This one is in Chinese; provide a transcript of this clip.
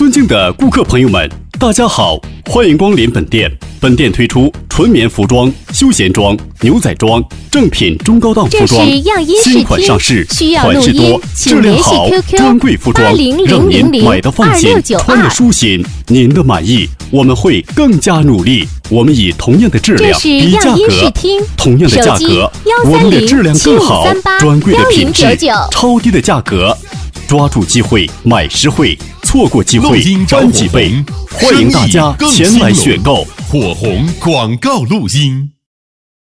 尊敬的顾客朋友们，大家好，欢迎光临本店。本店推出纯棉服装、休闲装、牛仔装、正品中高档服装，新款上市，款式多，质量好，专柜服装，让您买的放心，穿的舒心。您的满意，我们会更加努力。我们以同样的质量比价格，同样的价格，我们的质量更好，专柜的品质，超低的价格。抓住机会，买实惠，错过机会翻几倍。欢迎大家前来选购。 火红广告录音。